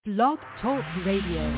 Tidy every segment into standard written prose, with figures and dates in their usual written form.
Blog Talk Radio.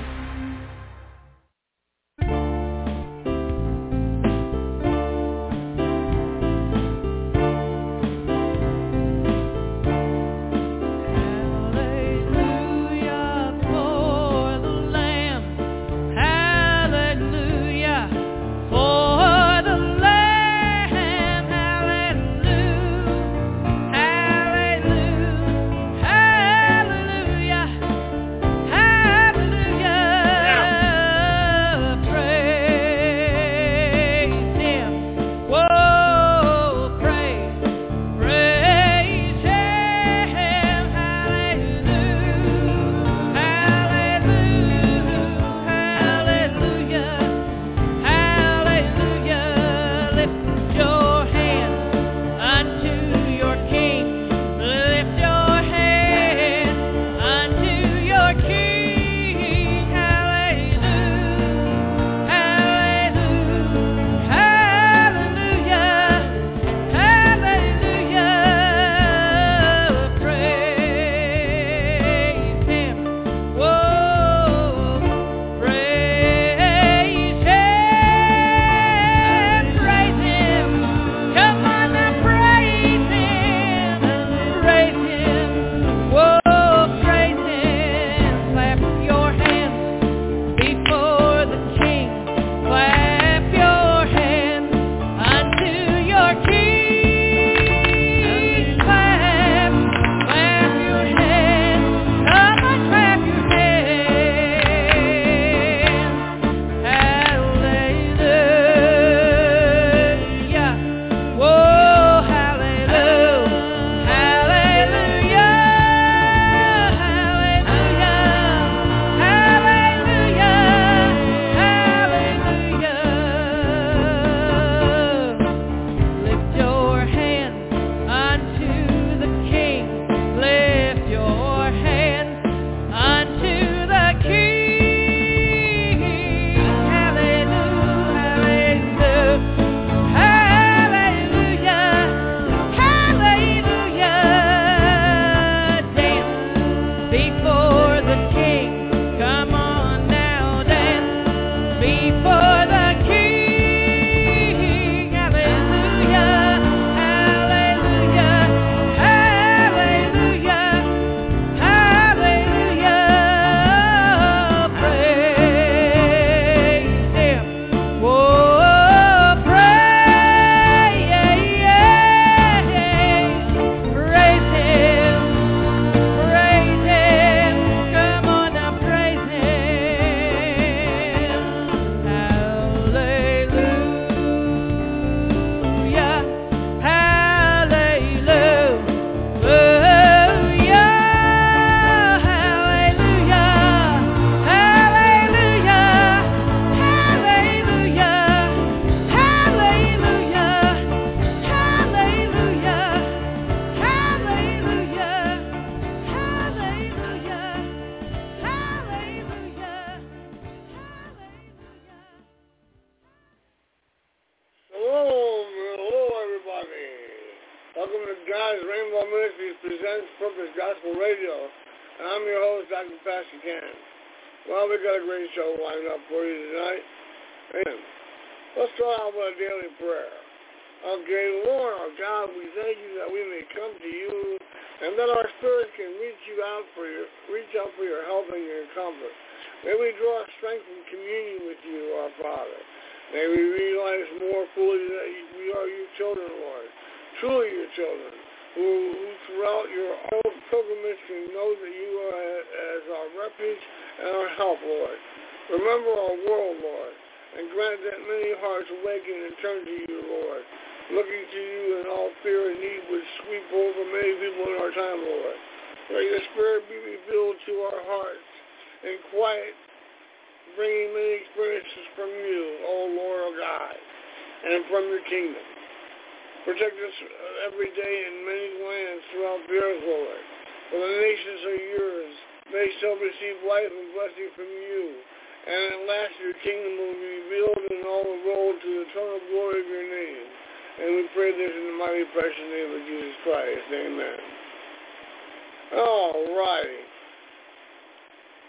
And we pray this in the mighty precious name of Jesus Christ. Amen. All righty.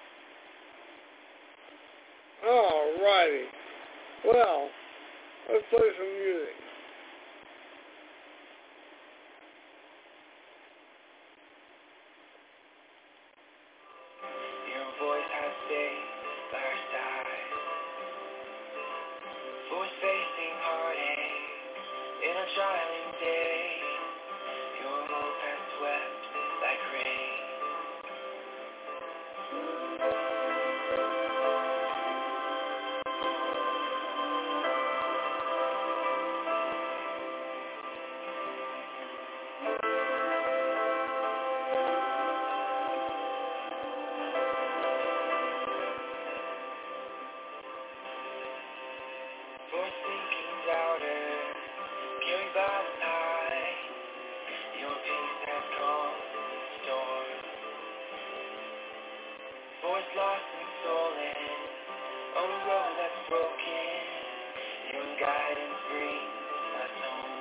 Alrighty. Well, let's play some music. Your voice has stayed by our side. Voice facing heartache in a trying day. Your hope has swept like rain. Voice sinking louder, carried by the tide. Your peace has calmed the storm. Voice lost and stolen on a road that's broken. Your guidance brings us home.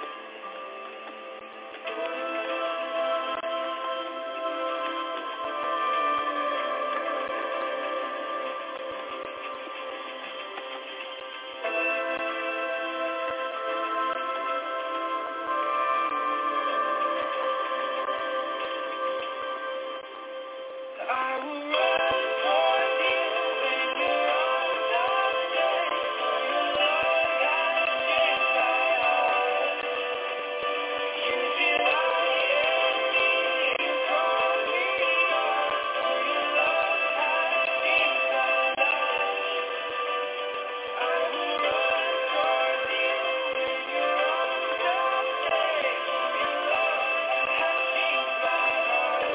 I will run towards you when you're on top day. For your love has changed my heart. You delight in me, you call me yours. For your love has changed my life. I will run towards you when you're on top day. For your love has changed my heart.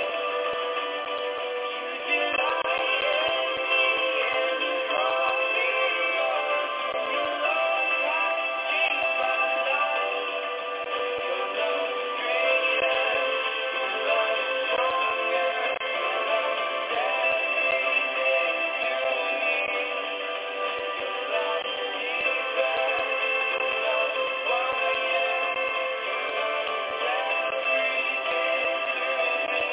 You delight in me and you call me yours. For your love has changed my life. Your love is greater, your love is stronger, your love is everything to me. Your love is deeper, your love is wider, your love is everything to me.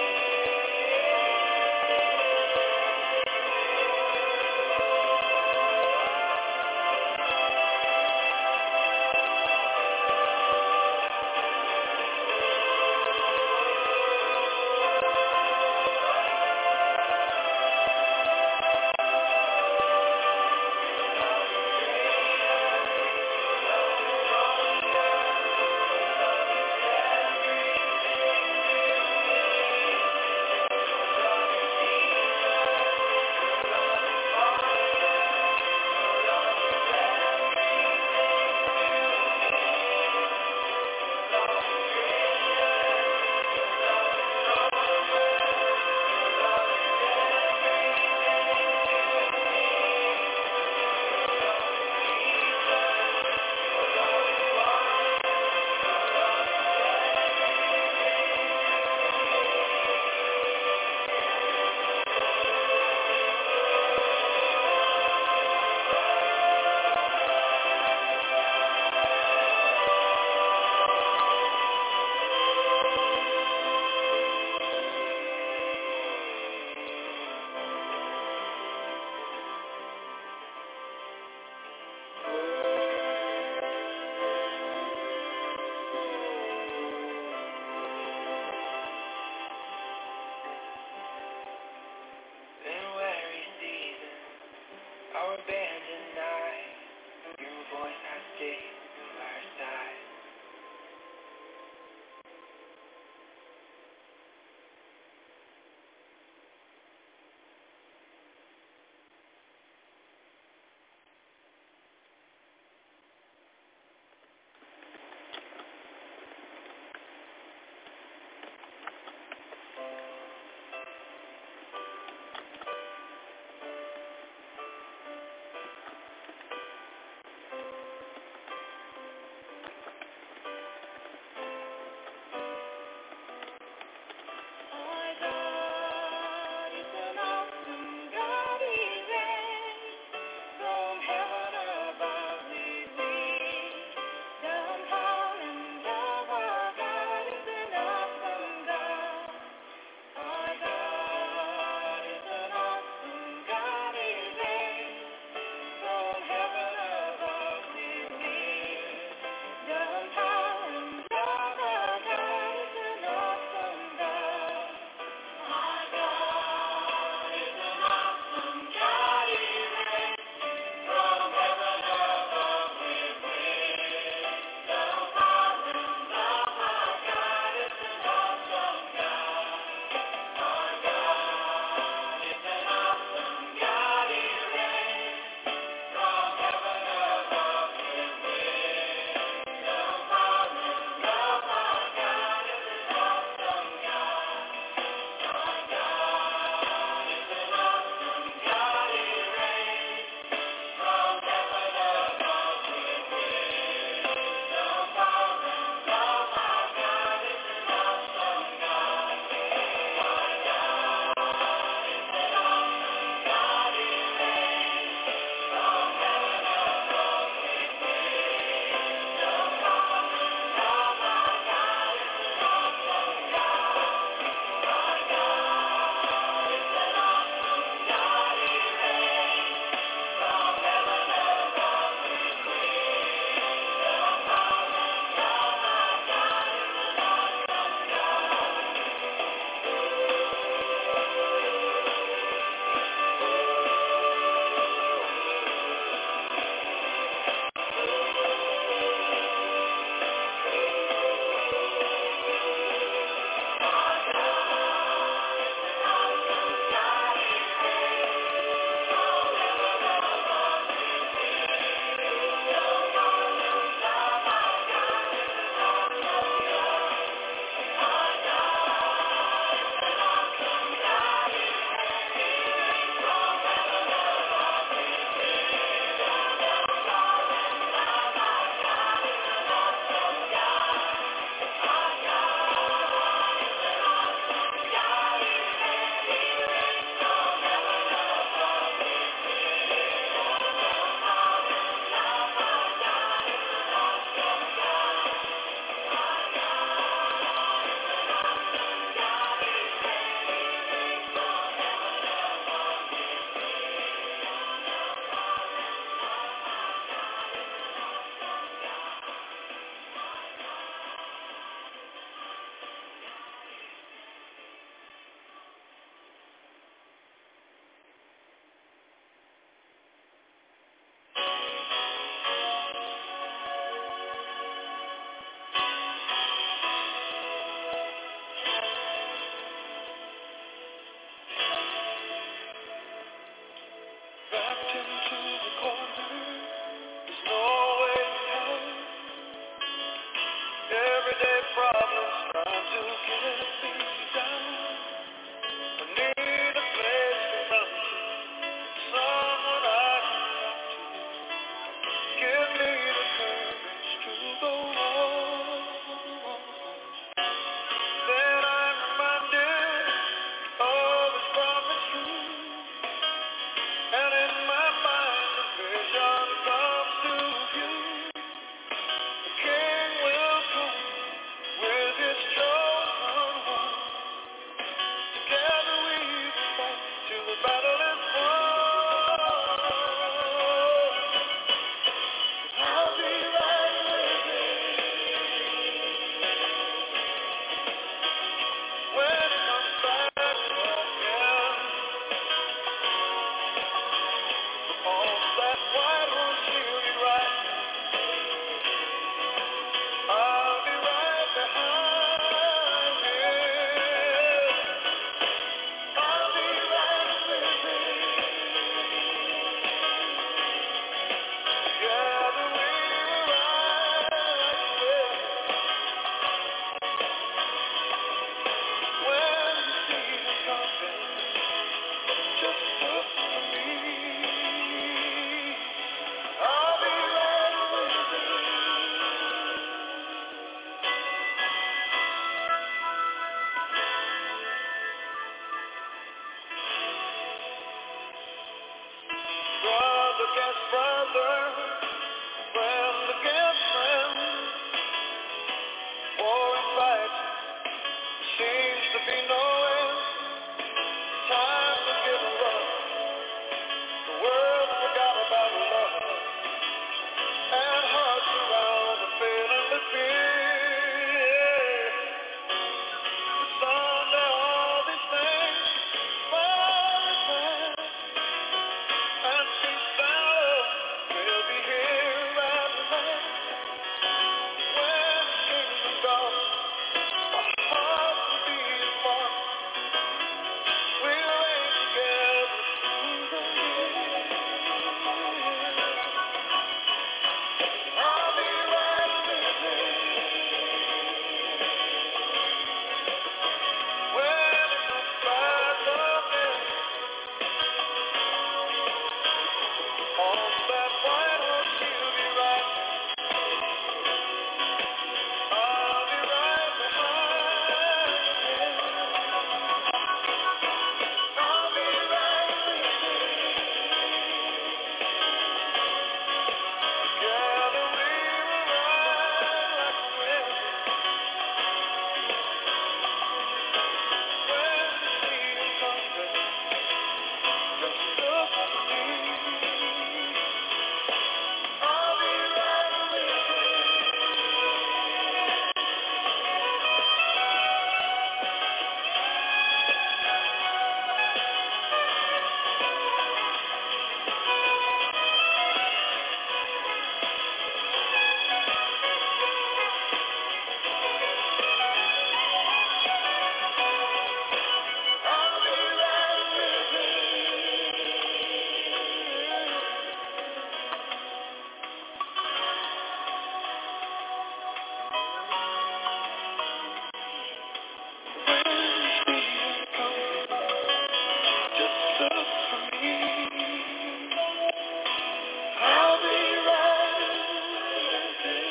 In a weary season, our abandoned night, your voice has stayed by our side. against brother, friend against friend. War and fight seems to be no end. Time to give up. The world forgot about love, and hearts around the feeling the fear. Someday all these things will return, and peace and love will be here at last. When the kingdom comes, our hearts will be as one. We'll reign together through the years. I'll be right with you when it comes back again. On that white horse, you'll be right. I'll be right behind you. I'll be right with you. Together we will ride like a wind. When the sea is coming, just look to me. I'll be right with you. I'll be right with you. When the sea is coming, just look for me. I'll be right with you.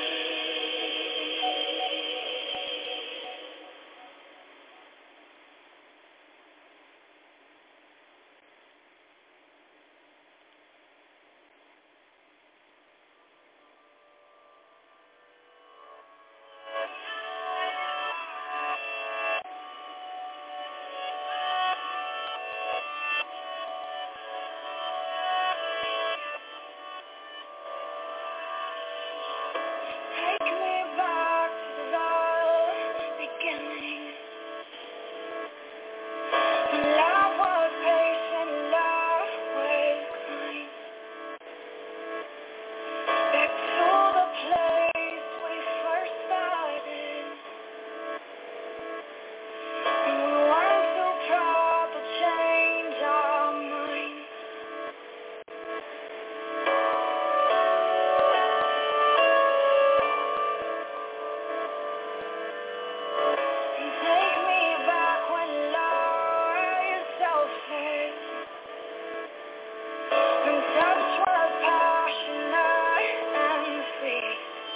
Take me back to the beginning, when love was patient, love was kind. Back to the place we first started, when we weren't so proud to change our minds. And take me back when love was selfish, when touch was passionate and free,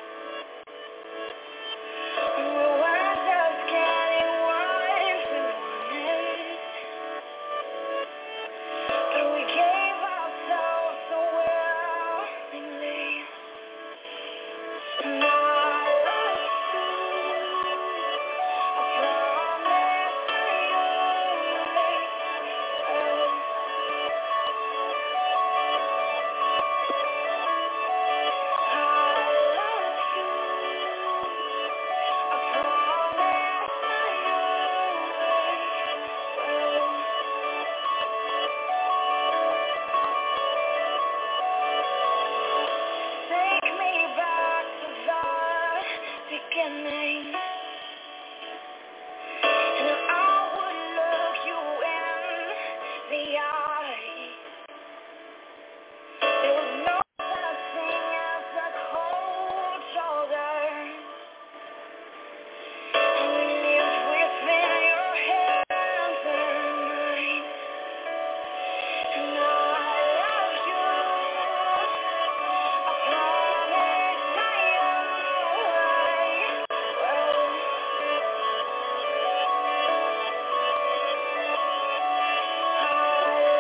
when we weren't just getting what we wanted, but we gave ourselves so willingly. And I love you. I promise I only will. I love you. I promise I only will. Take me back to the beginning, and I would look you in the eye. There was no such thing as a cold shoulder, and we lived within your hands and mine. And I love you. I promise I always will. I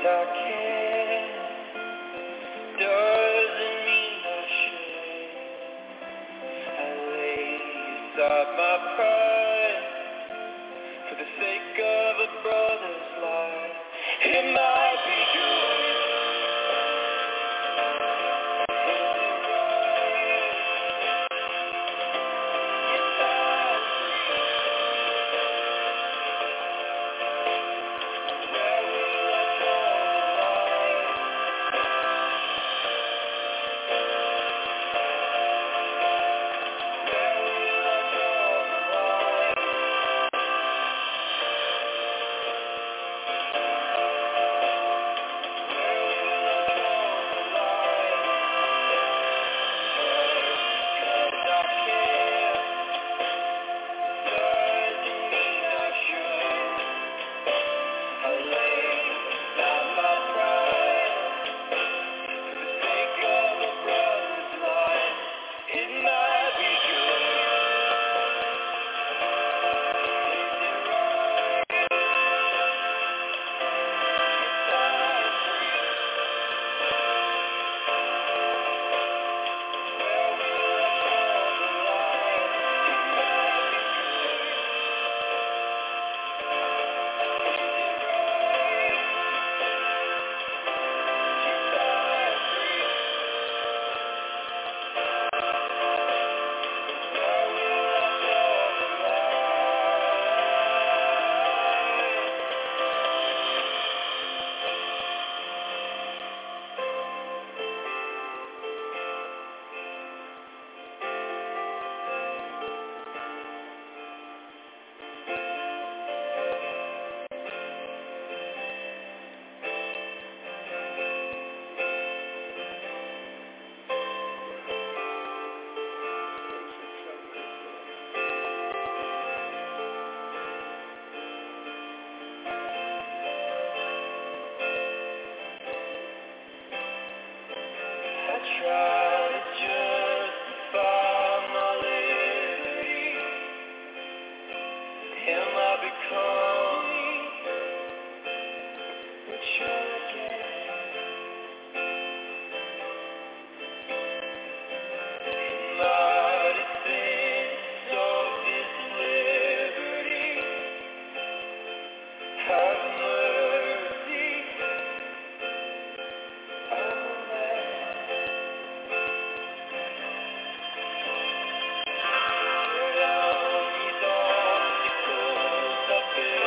I can doesn't mean I should. I lay aside my pride for the sake of a brother's life. It might be good. Up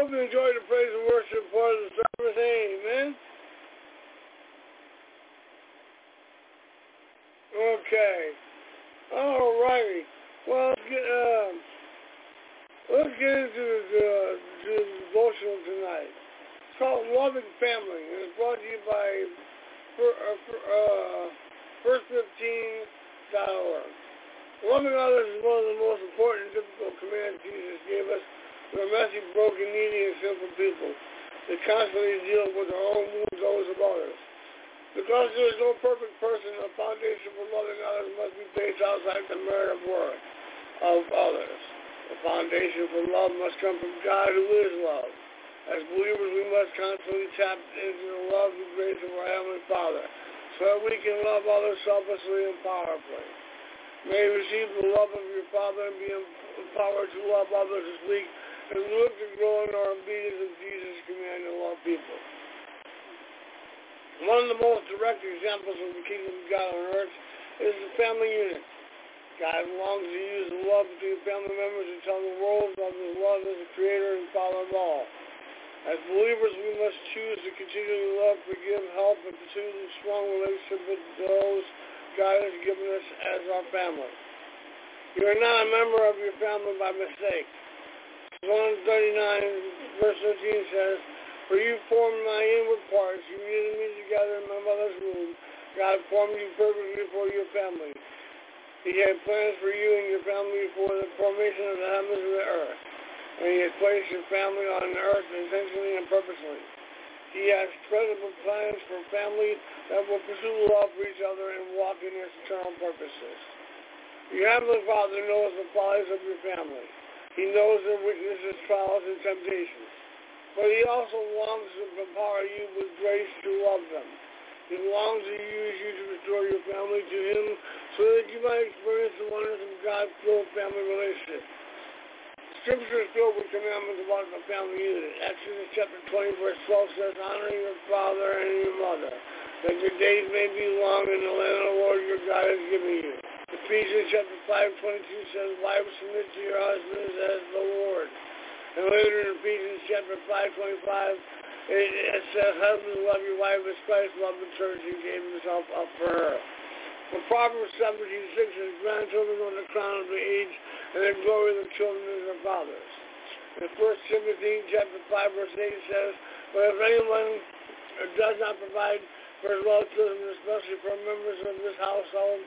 hope you enjoyed the praise and worship part of the service. Amen. Okay. All righty. Well, let's get into the devotional tonight. It's called Loving Family, and it's brought to you by First15.org. Loving others is one of the most important and difficult commands Jesus gave us. We're messy, broken, needy, and sinful people that constantly deal with our own wounds, those of others. Because there is no perfect person, the foundation for loving others must be based outside the merit of worth of others. The foundation for love must come from God, who is love. As believers, we must constantly tap into the love and grace of our Heavenly Father so that we can love others selflessly and powerfully. May you receive the love of your Father and be empowered to love others this week and look to grow in our obedience of Jesus' command to love people. One of the most direct examples of the kingdom of God on earth is the family unit. God longs to use the love between family members to tell the world of His love as the Creator and Father of all. As believers, we must choose to continually love, forgive, help, and pursue a strong relationship with those God has given us as our family. You are not a member of your family by mistake. Psalm 39, verse 13 says, "For you formed my inward parts, you knitted me together in my mother's womb. God formed you perfectly for your family. He had plans for you and your family before the formation of the heavens and the earth. And He has placed your family on the earth intentionally and purposely. He has credible plans for family that will pursue love for each other and walk in His eternal purposes. Your Heavenly Father knows the follies of your family. He knows their weaknesses, trials, and temptations. But He also longs to empower you with grace to love them. He longs to use you to restore your family to Him so that you might experience the wonders of God-filled family relationship. Scripture is filled with commandments about the family unit. Exodus chapter 20, verse 12 says, "Honor your father and your mother, that your days may be long in the land of the Lord your God has given you." Ephesians chapter 5:22 says, "Wives, submit to your husbands as the Lord." And later in Ephesians chapter 5:25, it says, "Husbands, love your wife as Christ loved the church and gave Himself up for her." The Proverbs 17:6 says, "Grandchildren are the crown of the age, and the glory of the children is their fathers." And 1 Timothy chapter 5, verse 8 says, "But if anyone does not provide for his relatives, especially for members of this household,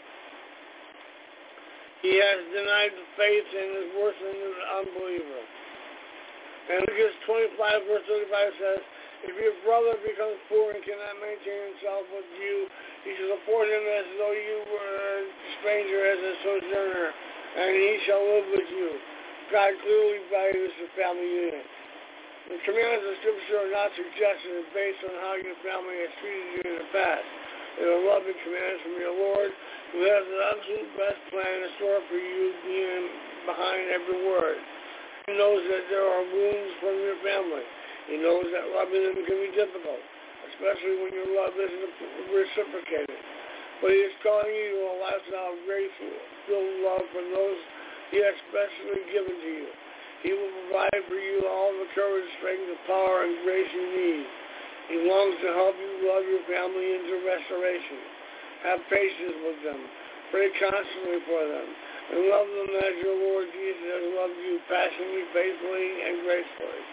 he has denied the faith and is worse than an unbeliever." And Leviticus 25, verse 35 says, "If your brother becomes poor and cannot maintain himself with you, you shall support him as though you were a stranger, as a sojourner, and he shall live with you." God clearly values the family unit. The commands of Scripture are not suggestions based on how your family has treated you in the past. They are loving commands from your Lord, who has the absolute best plan in store for you, being behind every word. He knows that there are wounds from your family. He knows that loving them can be difficult, especially when your love isn't reciprocated. But He is calling you to a lifestyle of grace-filled love for those He has specially given to you. He will provide for you all the courage, strength, the power, and grace you need. He longs to help you love your family into restoration. Have patience with them. Pray constantly for them. And love them as your Lord Jesus has loved you passionately, faithfully, and gracefully.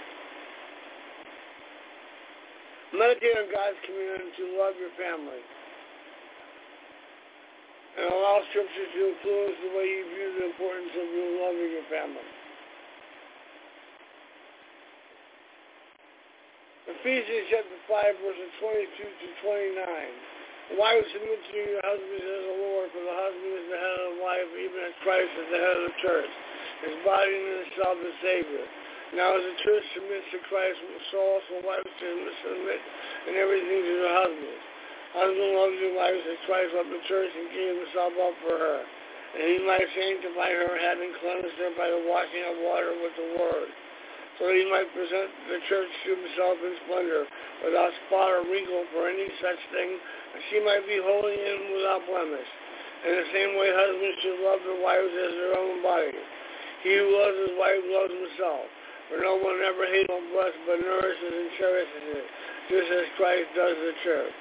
Meditate on God's command to love your family. And allow Scripture to influence the way you view the importance of loving your family. Ephesians chapter 5, verses 22 to 29. "Wives, submit to your husbands as the Lord, for the husband is the head of the wife, even as Christ is the head of the church, His body in itself the Savior. Now as the church submits to Christ, so also wives submit in everything to their husbands. Husband loves your wives as Christ loved the church and gave Himself up for her, and He might sanctify her, having cleansed her by the washing of water with the word, so that He might present the church to Himself in splendor, without spot or wrinkle for any such thing, and she might be holy and without blemish. In the same way, husbands should love their wives as their own body. He who loves his wife loves himself. For no one ever hates or blesses, but nourishes and cherishes it, just as Christ does the church.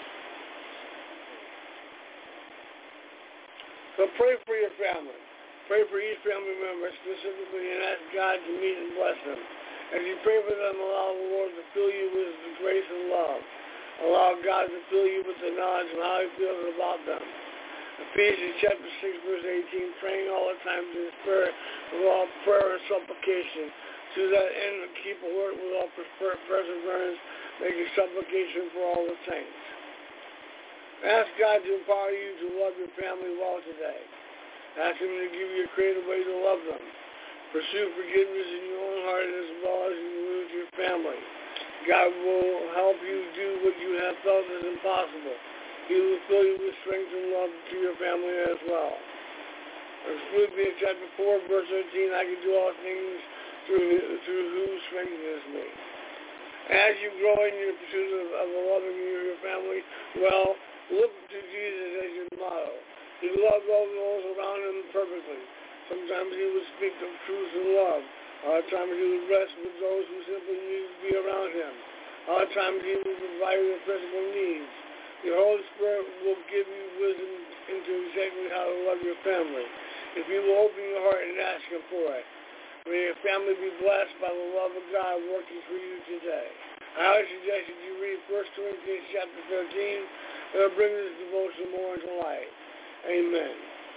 So pray for your family. Pray for each family member specifically and ask God to meet and bless them. As you pray for them, allow the Lord to fill you with the grace and love. Allow God to fill you with the knowledge of how He feels about them. Ephesians chapter 6, verse 18, praying all the time in the Spirit with all prayer and supplication. To that end, keep alert with all perseverance, making supplication for all the saints. Ask God to empower you to love your family well today. Ask Him to give you a creative way to love them. Pursue forgiveness in your own heart as well as you will with your family. God will help you do what you have felt is impossible. He will fill you with strength and love to your family as well. In Philippians chapter 4, verse 13, I can do all things through who strengthens me. As you grow in your pursuit of loving your family, well, look to Jesus as your motto. He loved all those around Him perfectly. Sometimes He would speak of truth and love. Other times He would rest with those who simply needed to be around Him. Other times He would provide their physical needs. The Holy Spirit will give you wisdom into exactly how to love your family. If you will open your heart and ask Him for it. May your family be blessed by the love of God working for you today. I would suggest that you read 1 Corinthians chapter 13. It'll bring this devotion more into light. Amen.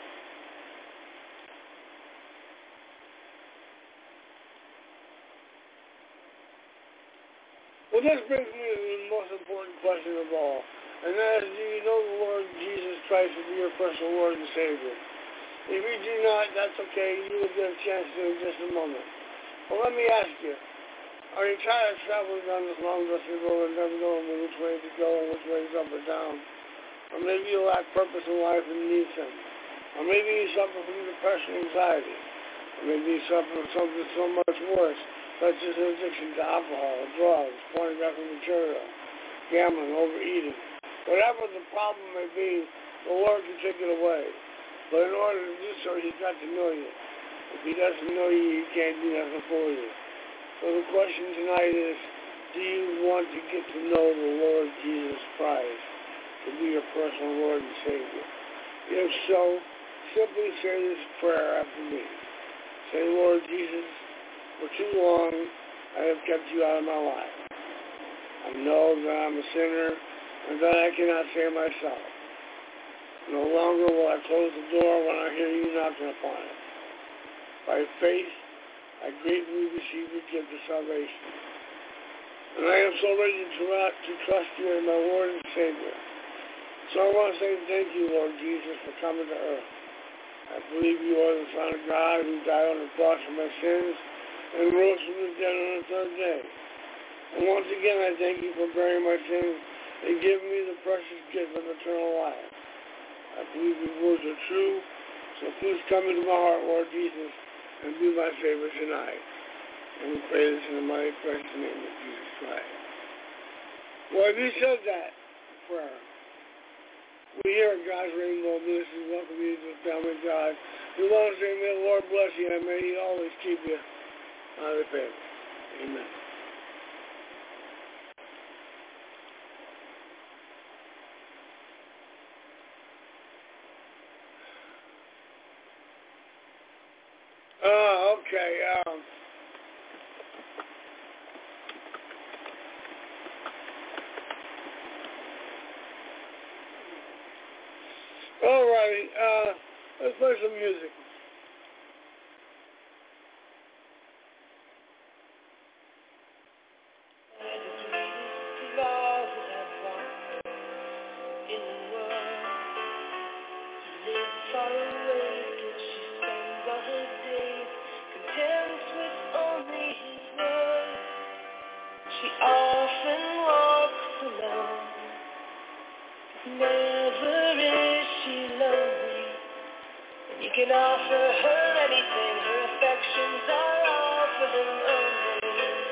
Well, this brings me to the most important question of all. And that is, do you know the Lord Jesus Christ to be your personal Lord and Savior? If you do not, that's okay. You will get a chance to in just a moment. But let me ask you, are you tired of traveling down this long dusty road and never knowing which way to go and which way is up or down? Or maybe you lack purpose in life and need Him. Or maybe you suffer from depression and anxiety. Or maybe you suffer from something so much worse, such as addiction to alcohol, drugs, pornographic material, gambling, overeating. Whatever the problem may be, the Lord can take it away. But in order to do so, He's got to know you. If He doesn't know you, He can't do nothing for you. So the question tonight is, do you want to get to know the Lord Jesus Christ to be your personal Lord and Savior? If so, simply say this prayer after me. Say, Lord Jesus, for too long I have kept you out of my life. I know that I'm a sinner and that I cannot save myself. No longer will I close the door when I hear you knocking upon it. By faith, I gratefully receive your gift of salvation. And I am so ready to trust you as my Lord and Savior. So I want to say thank you, Lord Jesus, for coming to earth. I believe you are the Son of God who died on the cross for my sins and rose from the dead on the third day. And once again, I thank you for bearing my sins and giving me the precious gift of eternal life. I believe your words are true, so please come into my heart, Lord Jesus, and be my Savior tonight. And we pray this in the mighty precious name of Jesus Christ. Well, if you said that prayer, we here at God's Rainbow Ministries welcome you to the family of God. We want to say, may the Lord bless you and may He always keep you out of the family. Amen. Okay. All righty. Let's play some music. Can offer her anything, her affections are all for him only.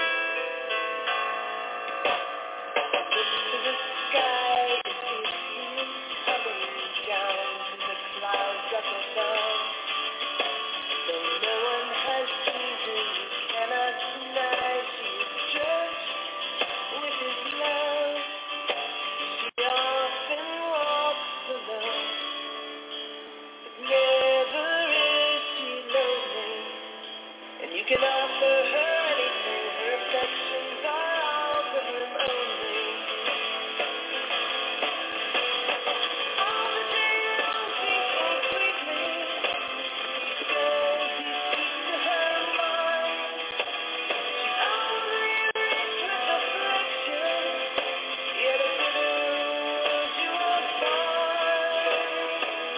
Look to the sky, the sea coming down to the clouds up above. Though no one has seen him, you cannot deny can offer her anything, her affections are all for him only. All the day long she so sweetly, he says he speaks to her mind. She's only rich with affliction, yet a bitter word you will find.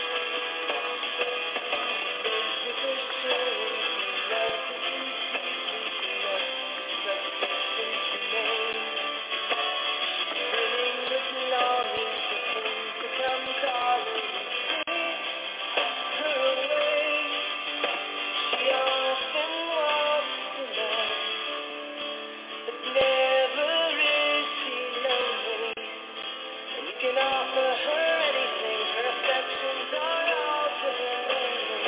With her shame, love to be sweetly love, reputation she names. Filling with longing for him to come calling and take her away. She often walks alone, but never is she lonely. And you can offer her anything, her affections are all to him only.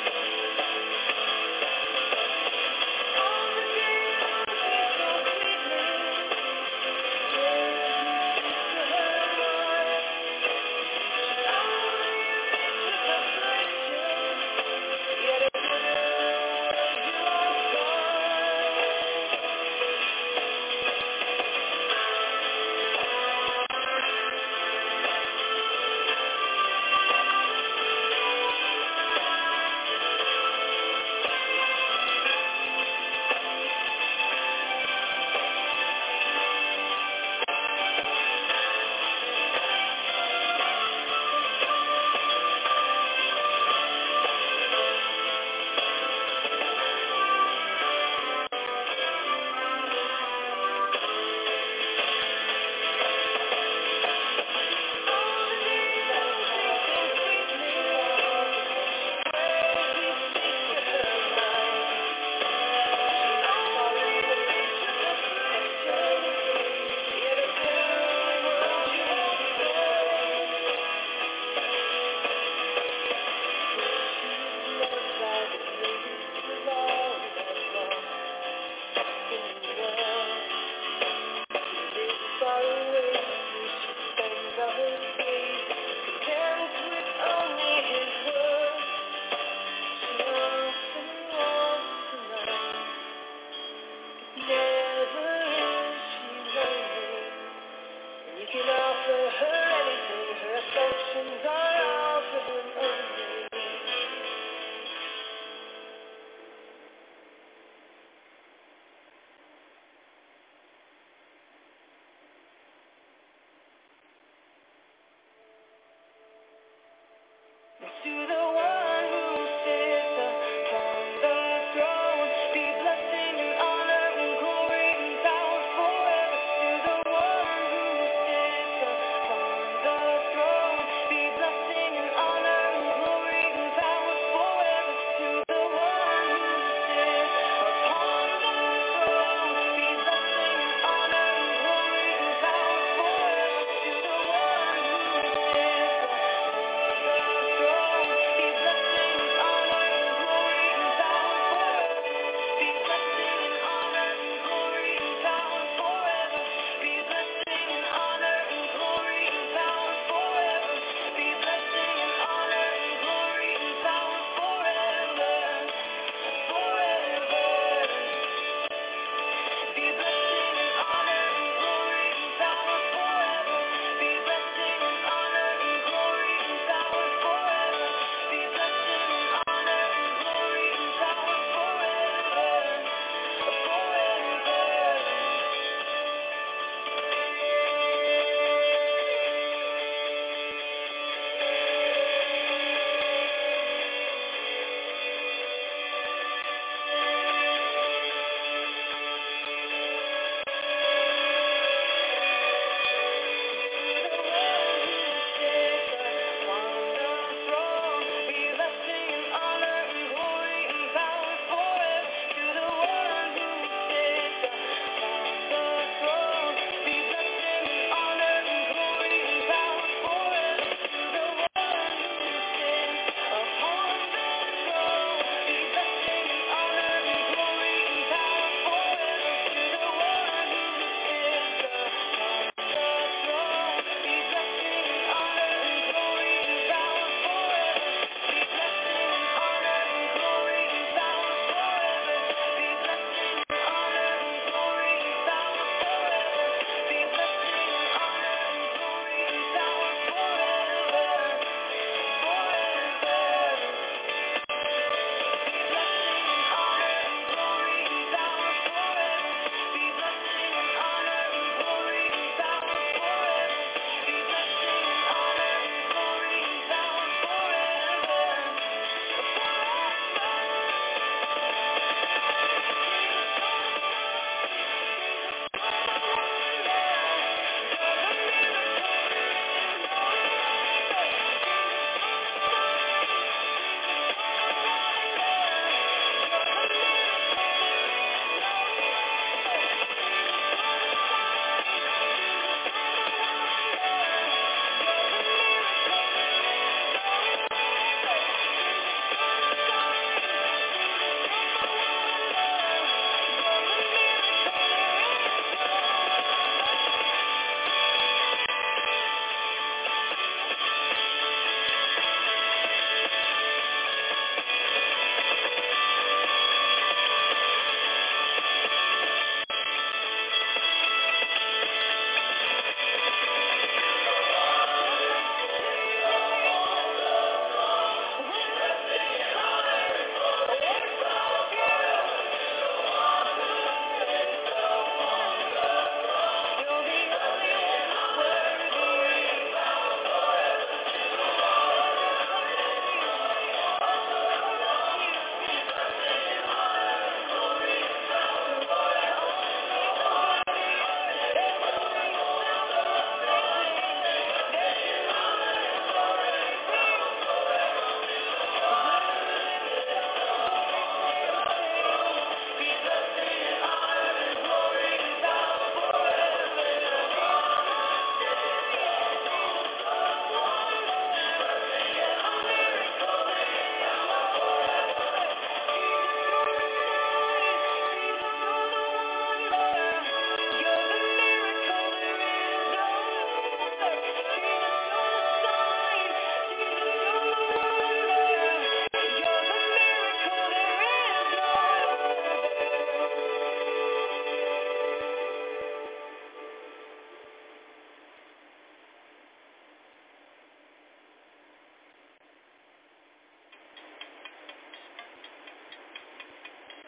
All the day long she so sweetly, says he speaks to her mind. She's only rich with affliction, yet a bitter word you will find. To the one who sits upon the throne, be blessing and honor and glory and power forever. To the one who sits upon the throne, be blessing and honor and glory and power forever. To the one who sits upon the throne, be blessing and honor and glory and power forever. To the one who sits upon the throne, be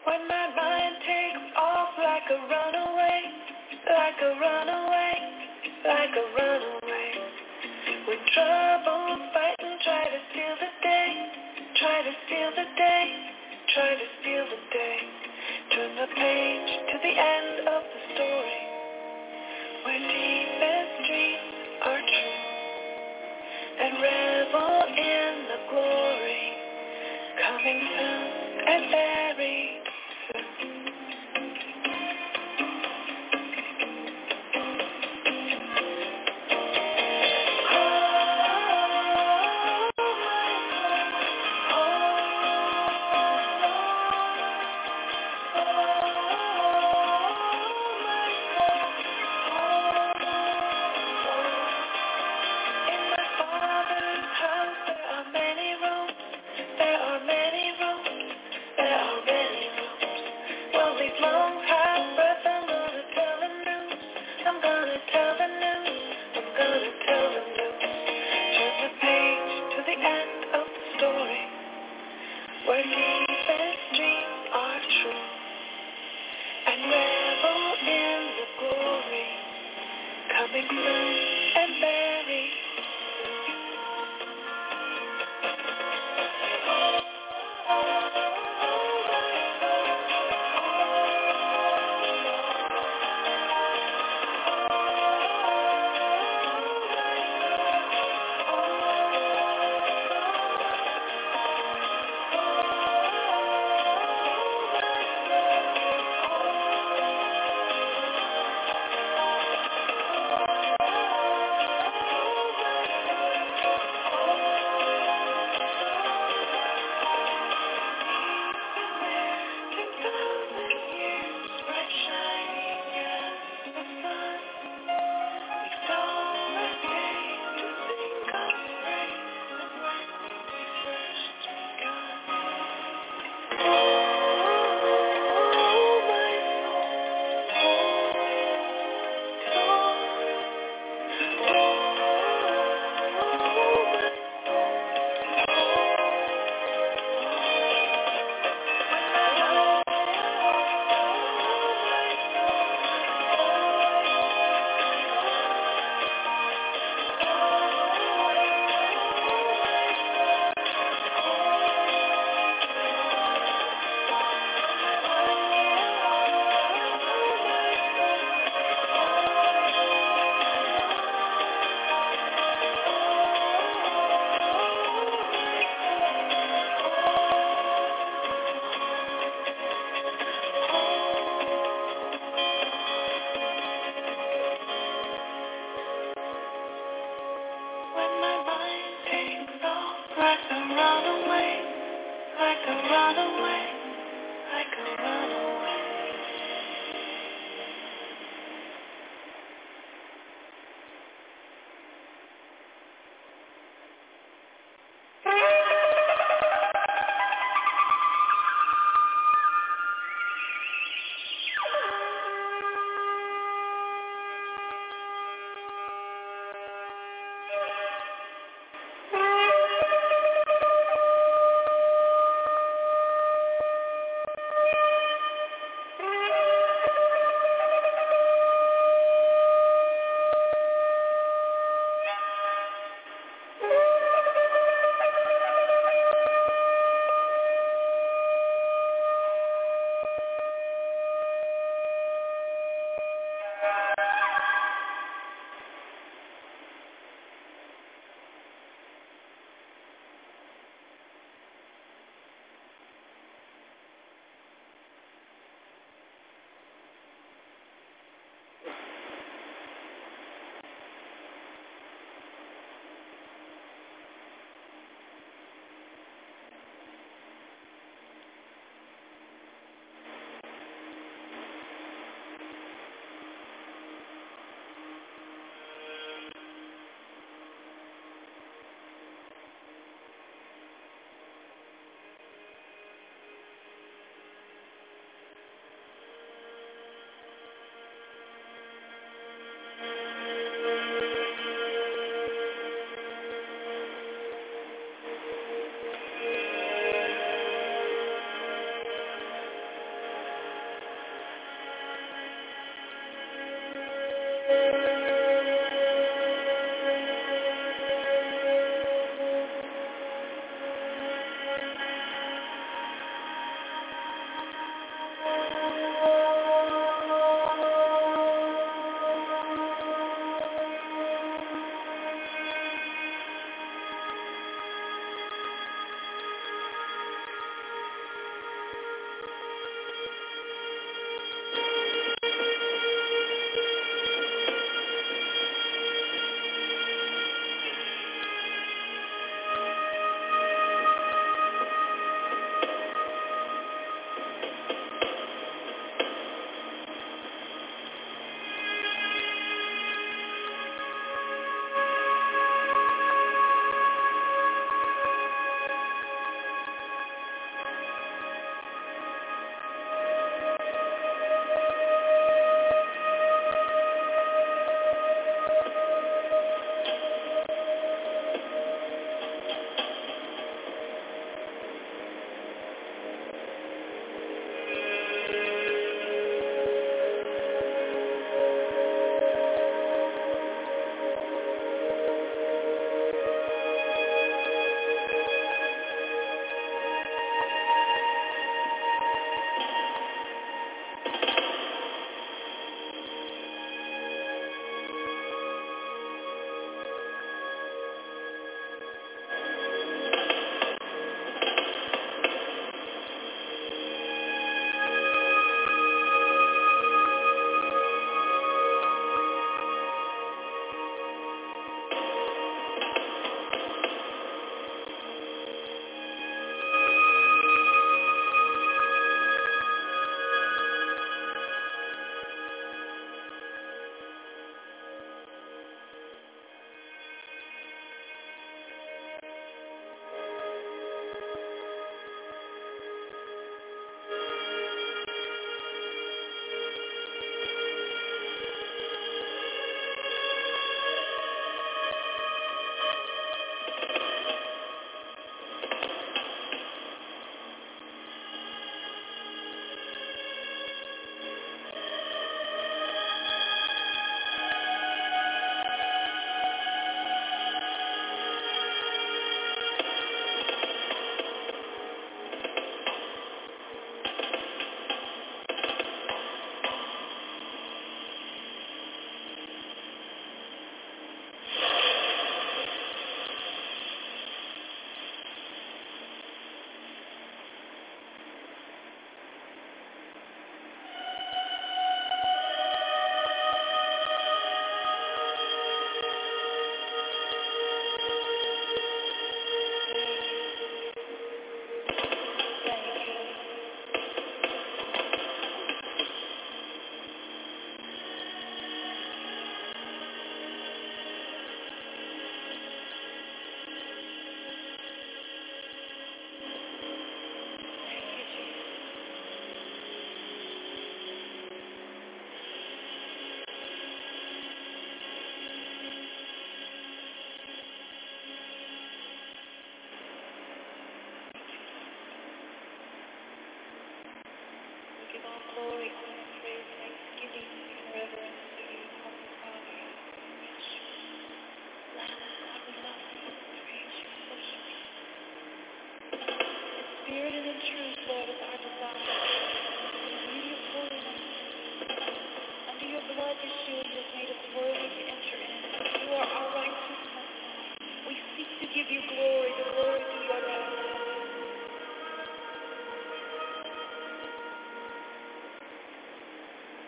When my mind takes off like a runaway, like a runaway, like a runaway. When troubles fight and try to steal the day, try to steal the day, try to steal the day. Turn the page to the end of the story, where deepest dreams are true, and revel in the glory, coming soon and very soon. Where deepest dreams are true, and revel in the glory, coming soon and very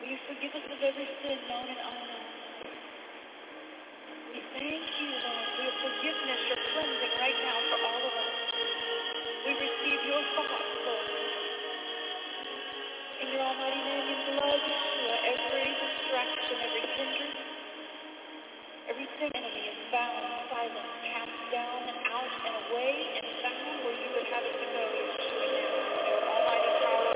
you forgive us of every sin known and unknown. We thank you, Lord, for your forgiveness, your cleansing right now for all of us. We receive your thoughts, Lord. In your almighty name and blood, Yeshua, every distraction, every hindrance, everything enemy is bound, silenced, cast down and out and away and found where you would have it to go, Yeshua, now. Your almighty power.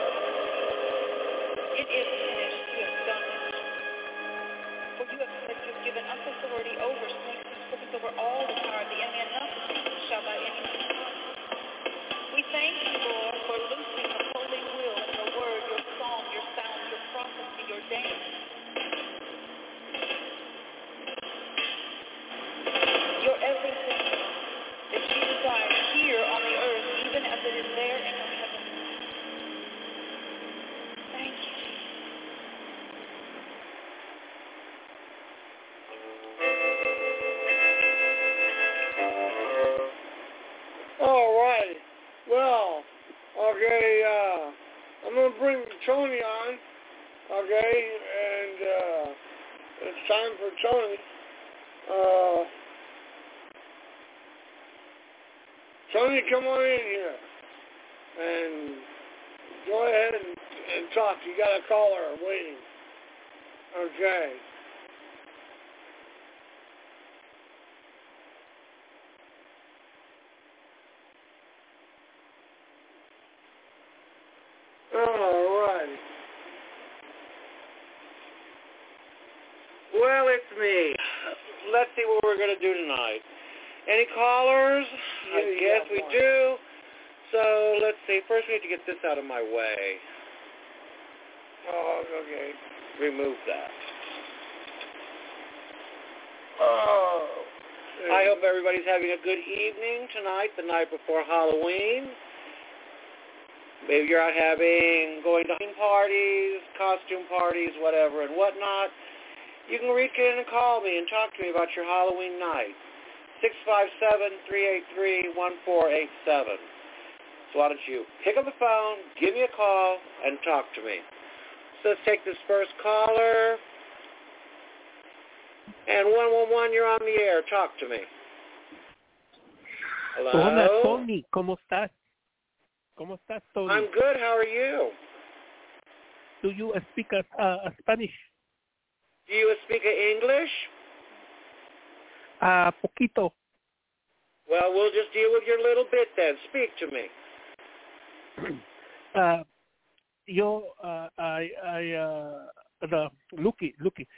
It is finished. You have done it. For you have said you have given us authority over snakes and serpents, over all the power of the enemy, and nothing shall by any means harm us. We thank you, Lord, for loosing the holy will in your word, your song, your sound, your prophecy, your dance. Your everything that you desire here on the earth, even as it is there in your heaven. Thank you, Jesus. All right. Well, okay, I'm going to bring Tony on, okay, and it's time for Tony. Tony, come on in here and go ahead and talk. You got a caller waiting. Okay. All right. Well, it's me. Let's see what we're going to do tonight. Any callers? Yeah, I guess we one. do. So let's see. First, we have to get this out of my way. Oh, okay. Remove that. Oh. I hope everybody's having a good evening tonight, the night before Halloween. Maybe you're out going to parties, costume parties, whatever and whatnot. You can reach in and call me and talk to me about your Halloween night. 657-383-1487. So why don't you pick up the phone, give me a call, and talk to me. So let's take this first caller. And 111, you're on the air. Talk to me. Hello? Hola, Tony. ¿Cómo estás? ¿Cómo estás, Tony? I'm good. How are you? Do you speak Spanish? Do you speak English? Poquito. Well, we'll just deal with your little bit then. Speak to me. Lucky.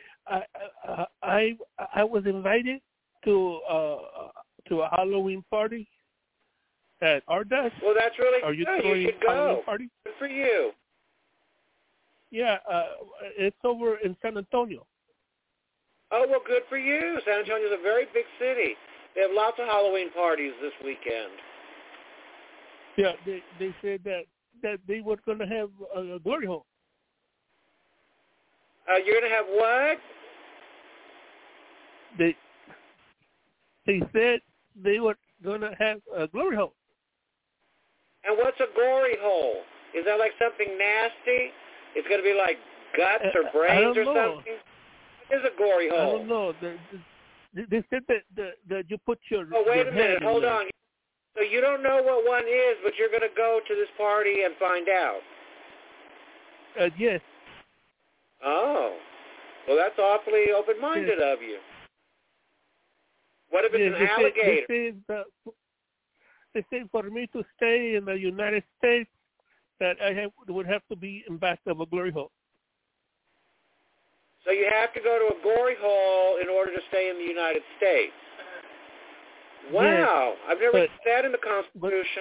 I was invited to a Halloween party at Ardas. Well, that's really Are you good. throwing You should go. Halloween party? Good for you. Yeah, it's over in San Antonio. Oh, well, good for you. San Antonio's a very big city. They have lots of Halloween parties this weekend. Yeah, they said that they were going to have a glory hole. You're going to have what? They said they were going to have a glory hole. And what's a glory hole? Is that like something nasty? It's going to be like guts or brains or something? What is a glory hole? I don't know. They said that you put your Oh, wait your a minute. head Hold in on. So you don't know what one is, but you're going to go to this party and find out. Yes. Oh. Well, that's awfully open-minded of you. What if it's an alligator? They say for me to stay in the United States that would have to be in back of a glory hole. So you have to go to a glory hole in order to stay in the United States. Wow. Yes, I've never seen that in the Constitution.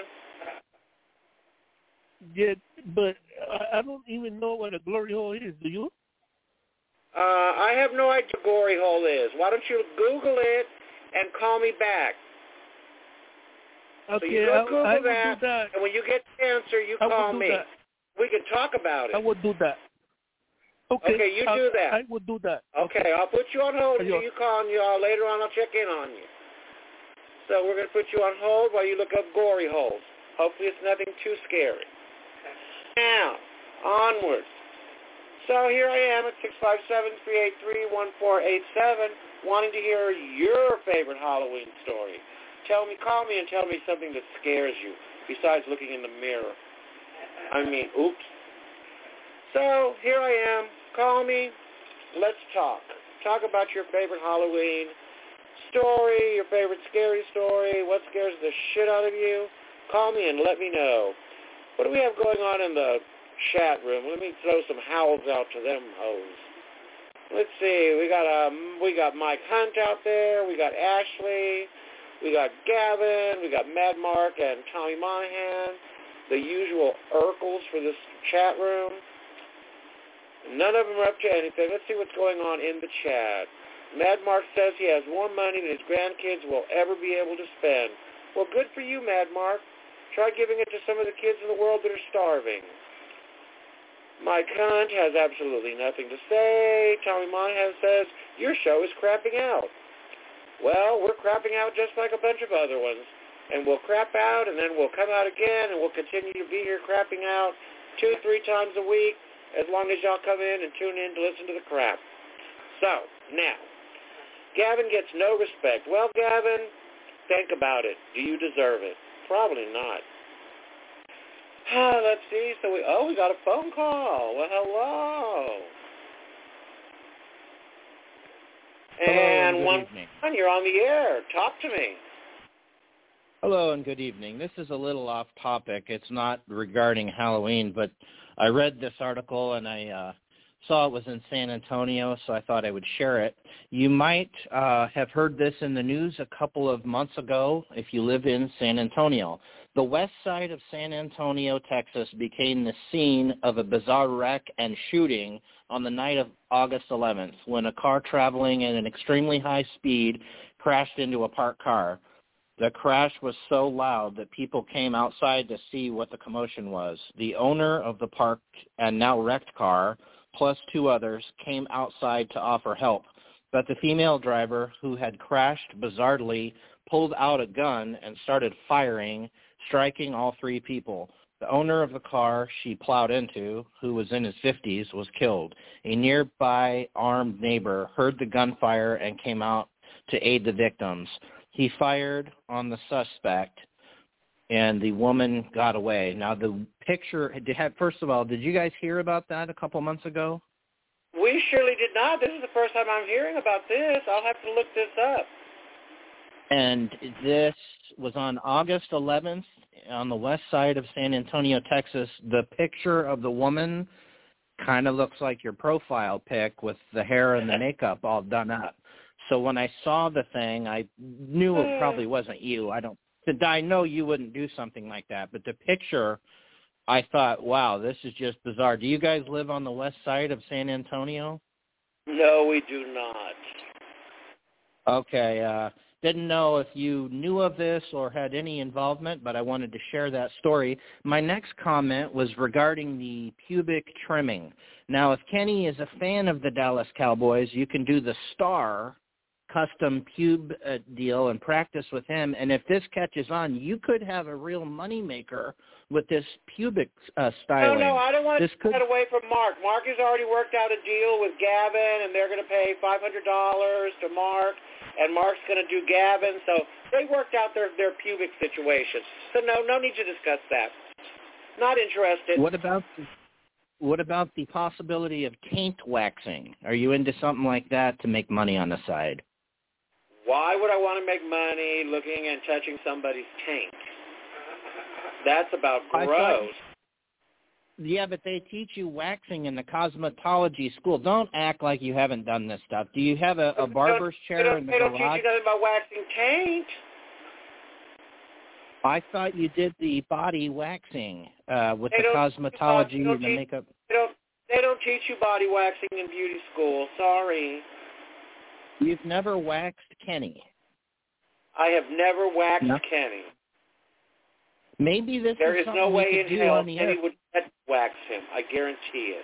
But I don't even know what a glory hole is. Do you? I have no idea what a glory hole is. Why don't you Google it and call me back? Okay, so you go Google I will that, do that. and when you get the answer, you call me. That. We can talk about it. I will do that. Okay, you do that. I will do that. Okay, I'll put you on hold until you call, and later on I'll check in on you. So we're going to put you on hold while you look up glory holes. Hopefully it's nothing too scary. Now, onwards. So here I am at 657-383-1487, wanting to hear your favorite Halloween story. Call me and tell me something that scares you, besides looking in the mirror. Oops. So here I am. Call me. Let's talk. Talk about your favorite Halloween story, your favorite scary story, what scares the shit out of you. Call me and let me know. What do we have going on in the chat room? Let me throw some howls out to them hoes. Let's see. We got Mike Hunt out there. We got Ashley. We got Gavin. We got Mad Mark and Tommy Monahan. The usual Urkels for this chat room. None of them are up to anything. Let's see what's going on in the chat. Mad Mark says he has more money than his grandkids will ever be able to spend. Well, good for you, Mad Mark. Try giving it to some of the kids in the world that are starving. Mike Hunt has absolutely nothing to say. Tommy Monahan says, your show is crapping out. Well, we're crapping out just like a bunch of other ones. And we'll crap out, and then we'll come out again, and we'll continue to be here crapping out 2-3 times a week, as long as y'all come in and tune in to listen to the crap. So, now, Gavin gets no respect. Well, Gavin, think about it. Do you deserve it? Probably not. Let's see. So we got a phone call. Well, hello. And good evening. You're on the air. Talk to me. Hello and good evening. This is a little off topic. It's not regarding Halloween, but I read this article and I saw it was in San Antonio, so I thought I would share it. You might have heard this in the news a couple of months ago if you live in San Antonio. The west side of San Antonio, Texas, became the scene of a bizarre wreck and shooting on the night of August 11th when a car traveling at an extremely high speed crashed into a parked car. The crash was so loud that people came outside to see what the commotion was. The owner of the parked and now wrecked car, plus 2 others, came outside to offer help. But the female driver, who had crashed bizarrely, pulled out a gun and started firing, striking all 3 people. The owner of the car she plowed into, who was in his 50s, was killed. A nearby armed neighbor heard the gunfire and came out to aid the victims. He fired on the suspect, and the woman got away. Now, the picture, first of all, did you guys hear about that a couple months ago? We surely did not. This is the first time I'm hearing about this. I'll have to look this up. And this was on August 11th on the west side of San Antonio, Texas. The picture of the woman kind of looks like your profile pic with the hair and the makeup all done up. So when I saw the thing, I knew it probably wasn't you. I know you wouldn't do something like that. But the picture, I thought, wow, this is just bizarre. Do you guys live on the west side of San Antonio? No, we do not. Okay. Didn't know if you knew of this or had any involvement, but I wanted to share that story. My next comment was regarding the pubic trimming. Now, if Kenny is a fan of the Dallas Cowboys, you can do the Star custom pube deal and practice with him. And if this catches on, you could have a real moneymaker with this pubic styling. No, I don't want to take that away from Mark. Mark has already worked out a deal with Gavin, and they're going to pay $500 to Mark, and Mark's going to do Gavin. So they worked out their pubic situation. So no need to discuss that. Not interested. What about the possibility of taint waxing? Are you into something like that to make money on the side? Why would I want to make money looking and touching somebody's taint? That's about gross. Yeah, but they teach you waxing in the cosmetology school. Don't act like you haven't done this stuff. Do you have a barber's chair in the garage? They don't teach you nothing about waxing taint. I thought you did the body waxing with the cosmetology and the makeup. They don't teach you body waxing in beauty school. Sorry. You've never waxed Kenny? I have never waxed Kenny. Maybe there is no way in hell Kenny would wax him. I guarantee it.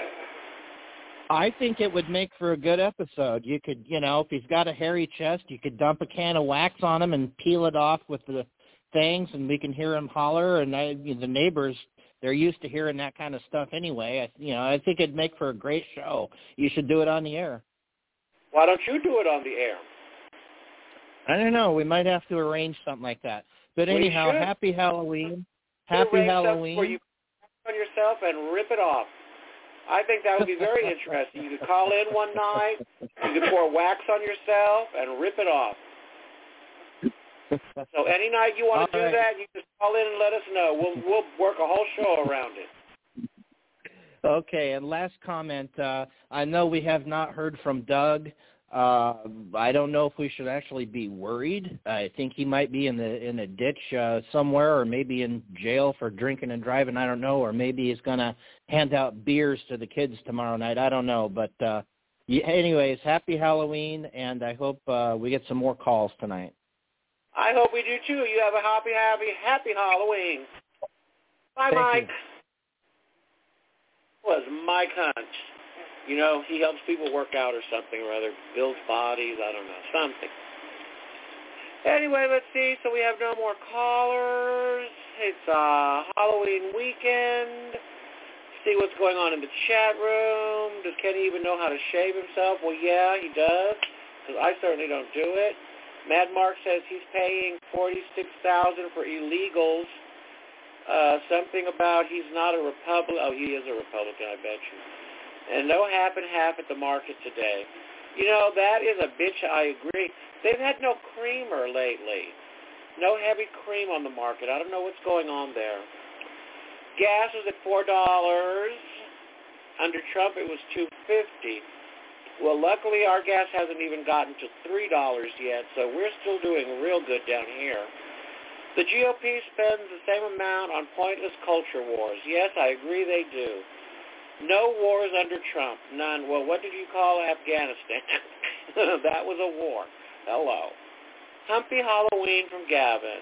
I think it would make for a good episode. You could, if he's got a hairy chest, you could dump a can of wax on him and peel it off with the things, and we can hear him holler, and the neighbors they're used to hearing that kind of stuff anyway. I think it'd make for a great show. You should do it on the air. Why don't you do it on the air? I don't know. We might have to arrange something like that. But anyhow, happy Halloween. Happy Halloween. Where you on yourself and rip it off. I think that would be very interesting. You could call in one night, you could pour wax on yourself and rip it off. So any night you want to do that, you just call in and let us know. We'll work a whole show around it. Okay, and last comment. I know we have not heard from Doug. I don't know if we should actually be worried. I think he might be in a ditch somewhere, or maybe in jail for drinking and driving. I don't know, or maybe he's going to hand out beers to the kids tomorrow night. I don't know, but anyways, happy Halloween, and I hope we get some more calls tonight. I hope we do too. You have a happy Halloween. Bye, Thank Mike. You. Was Mike Hunt. He helps people work out or something or other, builds bodies, I don't know, something. Anyway, let's see. So we have no more callers. It's Halloween weekend. See what's going on in the chat room. Does Kenny even know how to shave himself? Well, yeah, he does, because I certainly don't do it. Mad Mark says he's paying $46,000 for illegals. Something about he's not a Republican. Oh, he is a Republican, I bet you. And no half and half at the market today. That is a bitch, I agree. They've had no creamer lately. No heavy cream on the market. I don't know what's going on there. Gas was at $4. Under Trump, it was $2.50. Well, luckily, our gas hasn't even gotten to $3 yet, so we're still doing real good down here. The GOP spends the same amount on pointless culture wars. Yes, I agree they do. No wars under Trump. None. Well, what did you call Afghanistan? That was a war. Hello. Humpy Halloween from Gavin.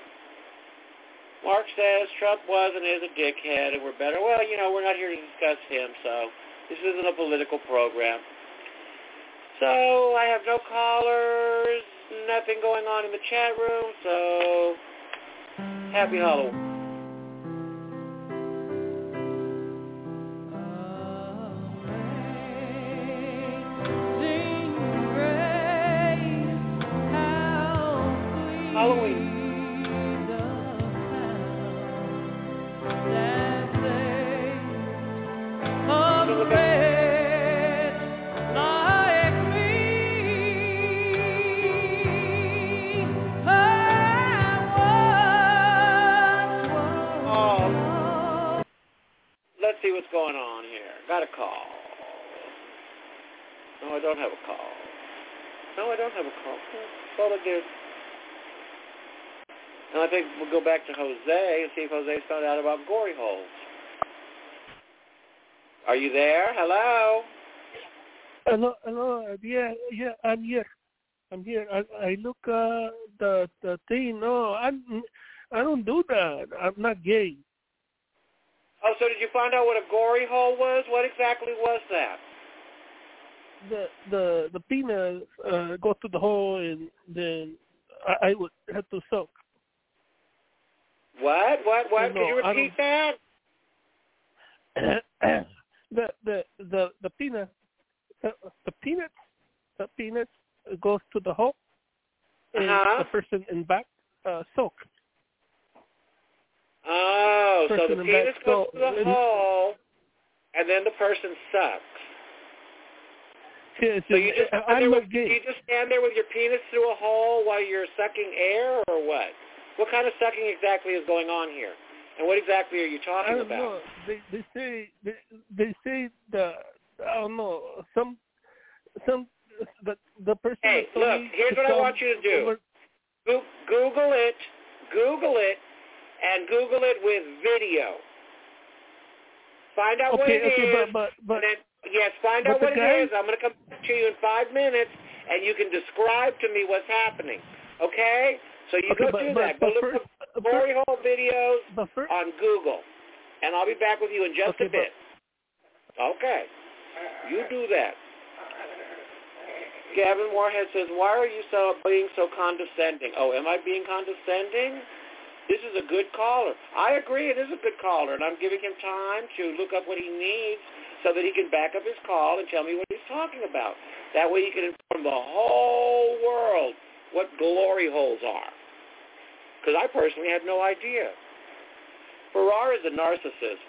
Mark says Trump was and is a dickhead and we're better. Well, we're not here to discuss him, so this isn't a political program. So I have no callers, nothing going on in the chat room, so happy Halloween. Halloween. Let's see what's going on here. Got a call. No, I don't have a call. That's all I did. And I think we'll go back to Jose and see if Jose's found out about gory holes. Are you there? Hello? Hello. Yeah, I'm here. I look the thing. No, I don't do that. I'm not gay. Oh, so did you find out what a gory hole was? What exactly was that? The penis goes to the hole, and then I would have to suck. What? No, could you repeat that? The penis, the penis goes to the hole, and the person in back soak. Oh, so the penis goes to the hole, and then the person sucks. Yeah, so you just stand there with your penis through a hole while you're sucking air, or what? What kind of sucking exactly is going on here? And what exactly are you talking about? I don't know. They say the I don't know the person. Hey, look. Here's what I want you to do. Google it, and Google it with video. Find out what it is. But and then, yes, find out what it is. I'm going to come back to you in 5 minutes, and you can describe to me what's happening. Okay? So you go do that. Go look for glory hole videos on Google, and I'll be back with you in just a bit. Okay. You do that. Gavin Moorhead says, why are you being so condescending? Oh, am I being condescending? This is a good caller. I agree, it is a good caller, and I'm giving him time to look up what he needs so that he can back up his call and tell me what he's talking about. That way he can inform the whole world what glory holes are. Because I personally had no idea. Farrar is a narcissist.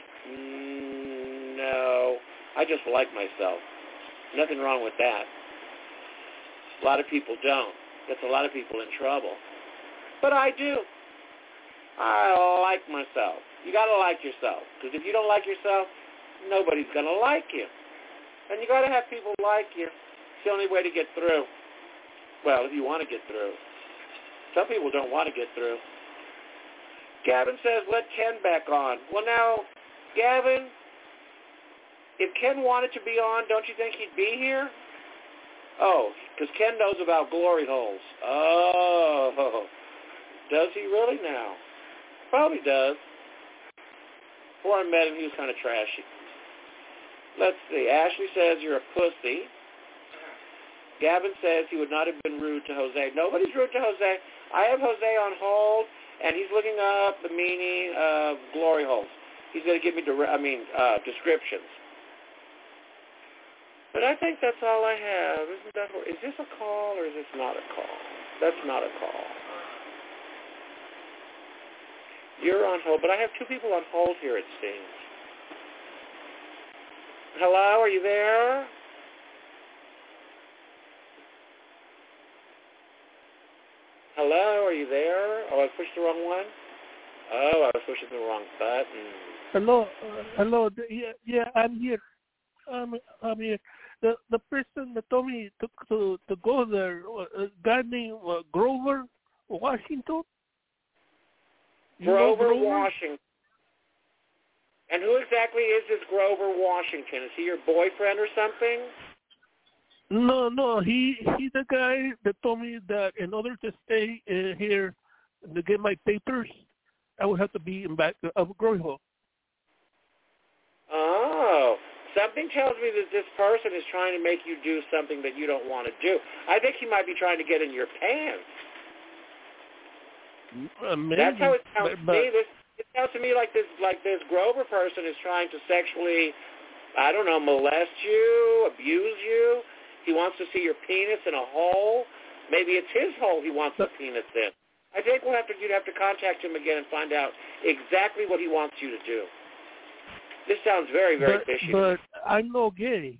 No, I just like myself. Nothing wrong with that. A lot of people don't. Gets a lot of people in trouble. But I do. I like myself. You got to like yourself. Because if you don't like yourself, nobody's going to like you. And you got to have people like you. It's the only way to get through. Well, if you want to get through. Some people don't want to get through. Gavin says, let Ken back on. Well, now, Gavin, if Ken wanted to be on, don't you think he'd be here? Oh, because Ken knows about glory holes. Oh, does he really now? Probably does. Before I met him, he was kind of trashy. Let's see. Ashley says you're a pussy. Gavin says he would not have been rude to Jose. Nobody's rude to Jose. I have Jose on hold, and he's looking up the meaning of glory holes. He's going to give me descriptions. But I think that's all I have. Is this a call or is this not a call? That's not a call. You're on hold, but I have two people on hold here, it seems. Hello, are you there? Hello, are you there? Oh, I pushed the wrong one? Oh, I was pushing the wrong button. Hello. Yeah, I'm here. I'm here. The person that told me to go there, a guy named Grover Washington. Grover Washington. And who exactly is this Grover Washington? Is he your boyfriend or something? No, he's the guy that told me that in order to stay here to get my papers, I would have to be in back of Glory Hole. Oh, something tells me that this person is trying to make you do something that you don't want to do. I think he might be trying to get in your pants. Maybe, that's how it sounds but, to me. It sounds to me like this Grover person is trying to sexually, I don't know, molest you, abuse you. He wants to see your penis in a hole. Maybe it's his hole he wants the penis in. I think you'd have to contact him again and find out exactly what he wants you to do. This sounds very, very fishy. But I'm no gay.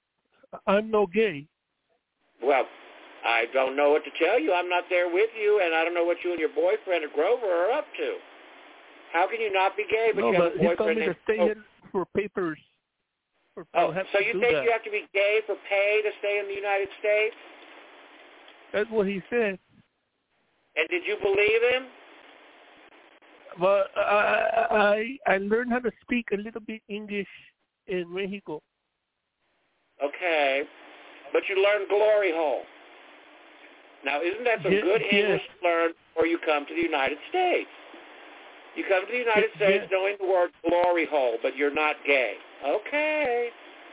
Well, I don't know what to tell you. I'm not there with you, and I don't know what you and your boyfriend or Grover are up to. How can you not be gay, but you have a boyfriend? He told me to stay here for papers. So you think you have to be gay for pay to stay in the United States? That's what he said. And did you believe him? Well, I learned how to speak a little bit English in Mexico. Okay, but you learned glory hole. Now, isn't that some good English to learn before you come to the United States? You come to the United States knowing the word glory hole, but you're not gay. Okay.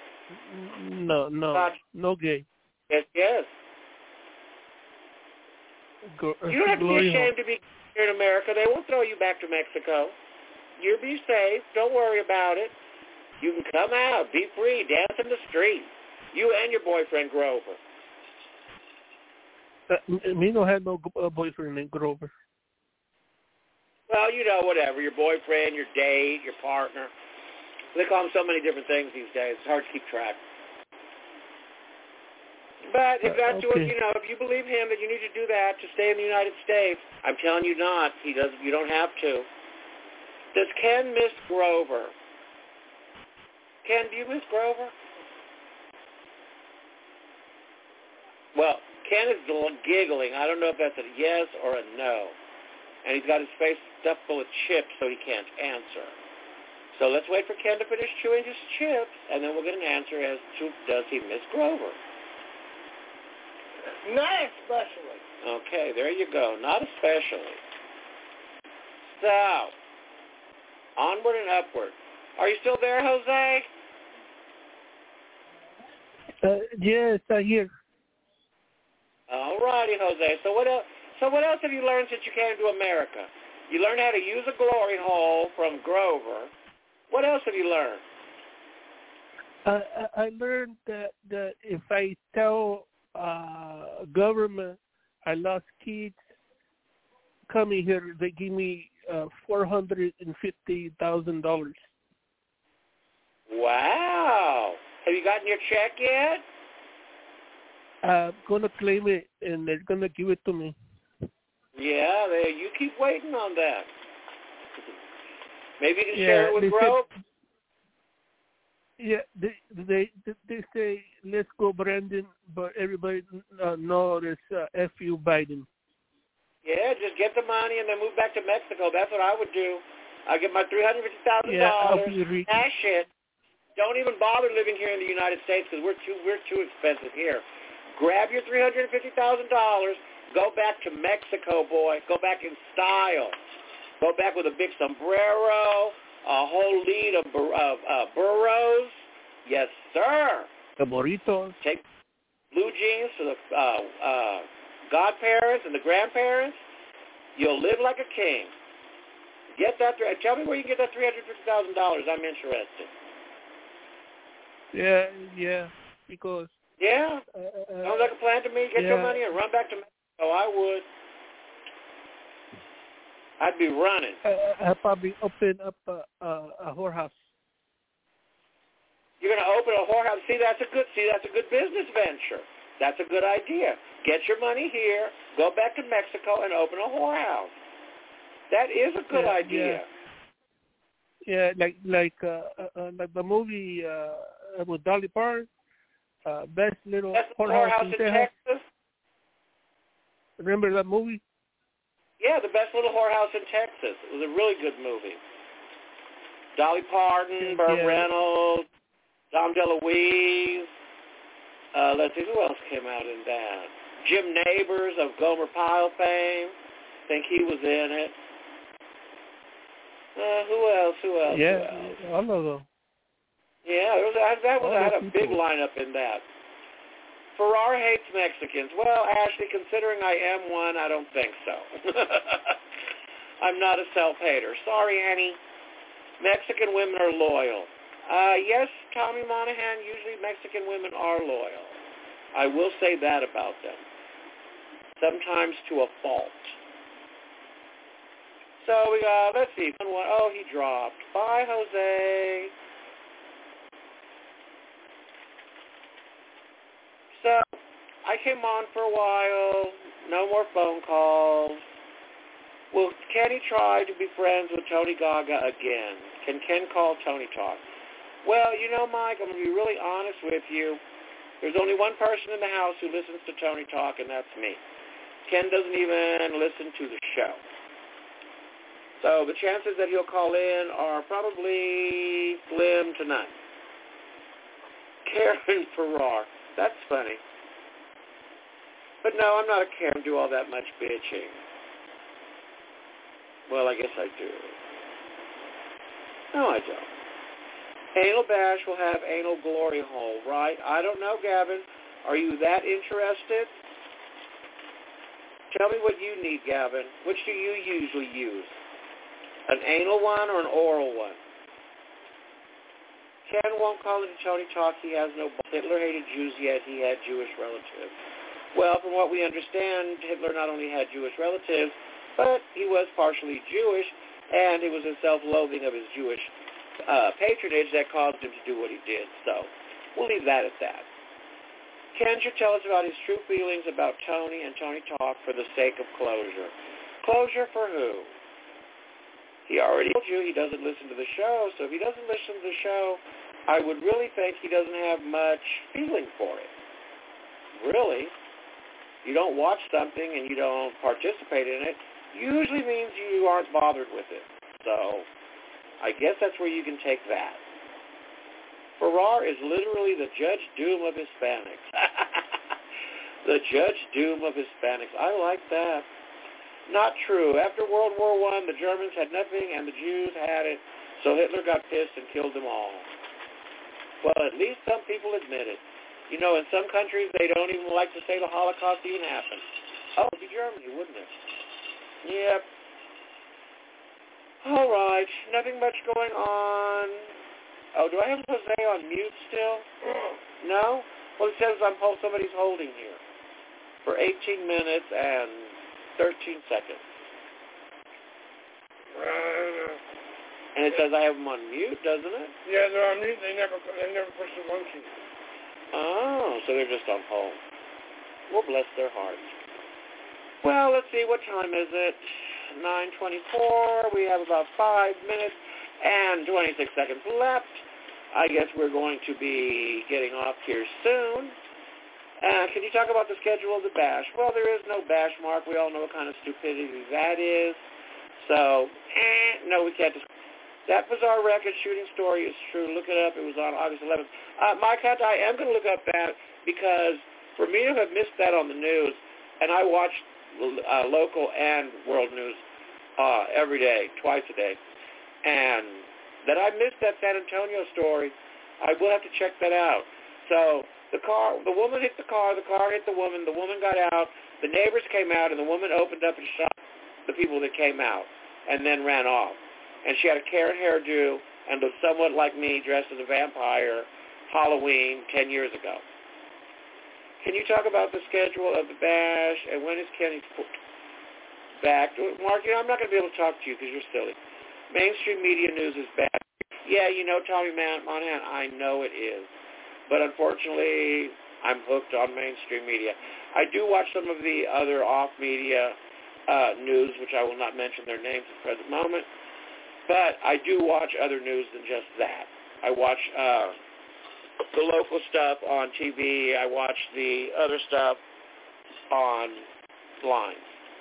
No gay. Yes. You don't have to be ashamed to be here in America. They won't throw you back to Mexico. You'll be safe. Don't worry about it. You can come out, be free, dance in the street. You and your boyfriend, Grover. Me don't have no boyfriend named Grover. Well, whatever. Your boyfriend, your date, your partner. They call them so many different things these days. It's hard to keep track. But if that's what, if you believe him that you need to do that to stay in the United States, I'm telling you not. You don't have to. Does Ken miss Grover? Ken, do you miss Grover? Well, Ken is giggling. I don't know if that's a yes or a no. And he's got his face stuffed full of chips, so he can't answer. So let's wait for Ken to finish chewing his chips, and then we'll get an answer as to does he miss Grover. Not especially. Okay, there you go. Not especially. So, onward and upward. Are you still there, Jose? Yes, I'm here. All righty, Jose. So what else have you learned since you came to America? You learned how to use a glory hole from Grover. What else have you learned? I learned that if I tell government I lost kids coming here, they give me $450,000. Wow. Have you gotten your check yet? I'm gonna claim it, and they're gonna give it to me. Yeah, you keep waiting on that. Maybe you can share it with Grove. They say let's go Brandon, but everybody knows F you Biden. Yeah, just get the money and then move back to Mexico. That's what I would do. I get my $350,000. Cash it. Don't even bother living here in the United States because we're too expensive here. Grab your $350,000. Go back to Mexico, boy. Go back in style. Go back with a big sombrero, a whole lead of burros. Yes, sir. The burritos. Take blue jeans to the godparents and the grandparents. You'll live like a king. Get that. Tell me where you get that $350,000. I'm interested. Yeah, because. Yeah. Sounds like a plan to me. Get your money and run back to Mexico. I would. I'd be running. I'd probably open up a whorehouse. You're going to open a whorehouse. That's a good business venture. That's a good idea. Get your money here, go back to Mexico, and open a whorehouse. That is a good idea. Yeah, like the movie with Dolly Parton, Best Little Whorehouse in Texas. Remember that movie? Yeah, The Best Little Whorehouse in Texas. It was a really good movie. Dolly Parton, Burt Reynolds, Dom DeLuise. Let's see, who else came out in that? Jim Neighbors of Gomer Pyle fame. I think he was in it. Who else? Yeah, all of them. Yeah, I had a big lineup in that. Farrar hates Mexicans. Well, Ashley, considering I am one, I don't think so. I'm not a self-hater. Sorry, Annie. Mexican women are loyal. Yes, Tommy Monahan, usually Mexican women are loyal. I will say that about them. Sometimes to a fault. So we got, let's see. Oh, he dropped. Bye, Jose. So I came on for a while. No more phone calls. Will Kenny try to be friends with Tony Gaga again? Can Ken call Tony Talk? Well, you know, Mike, I'm going to be really honest with you. There's only one person in the house who listens to Tony Talk, and that's me. Ken doesn't even listen to the show. So the chances that he'll call in are probably slim to none. Karen Farrar. That's funny. But no, I'm not a Karen. Do all that much bitching. Well, I guess I do. No, I don't. Anal Bash will have anal glory hole, right? I don't know, Gavin. Are you that interested? Tell me what you need, Gavin. Which do you usually use? An anal one or an oral one? Ken won't call into Tony Talk. He has no... Hitler hated Jews, yet he had Jewish relatives. Well, from what we understand, Hitler not only had Jewish relatives, but he was partially Jewish, and it was his self-loathing of his Jewish patronage that caused him to do what he did. So we'll leave that at that. Ken should tell us about his true feelings about Tony and Tony Talk for the sake of closure. Closure for who? He already told you he doesn't listen to the show, so if he doesn't listen to the show, I would really think he doesn't have much feeling for it. Really. You don't watch something and you don't participate in it, usually means you aren't bothered with it. So I guess that's where you can take that. Farrar is literally the Judge Doom of Hispanics. The Judge Doom of Hispanics. I like that. Not true. After World War I, the Germans had nothing and the Jews had it, so Hitler got pissed and killed them all. Well, at least some people admit it. You know, in some countries, they don't even like to say the Holocaust even happened. Oh, it'd be Germany, wouldn't it? Yep. All right, nothing much going on. Oh, do I have Jose on mute still? No? Well, it says somebody's holding here for 18 minutes and 13 seconds. And it says I have them on mute, doesn't it? Yeah, they're on mute. They never push the one key. Oh, so they're just on hold. Well, bless their hearts. Well, let's see, what time is it? 9:24. We have about 5 minutes and 26 seconds left. I guess we're going to be getting off here soon. Can you talk about the schedule of the bash? Well, there is no bash, Mark. We all know what kind of stupidity that is. So, no, we can't. That Bizarre Record shooting story is true. Look it up. It was on August 11th. Mike Hunt, I am going to look up that because for me to have missed that on the news, and I watch local and world news every day, twice a day, and that I missed that San Antonio story, I will have to check that out. So the woman hit the car hit the woman got out, the neighbors came out, and the woman opened up and shot the people that came out and then ran off. And she had a Karen hairdo and looked somewhat like me dressed as a vampire Halloween 10 years ago. Can you talk about the schedule of the bash and when is Kenny back? Mark, I'm not going to be able to talk to you because you're silly. Mainstream media news is bad. Yeah, Tommy Monahan, I know it is. But unfortunately, I'm hooked on mainstream media. I do watch some of the other off-media news, which I will not mention their names at the present moment. But I do watch other news than just that. I watch the local stuff on TV. I watch the other stuff online.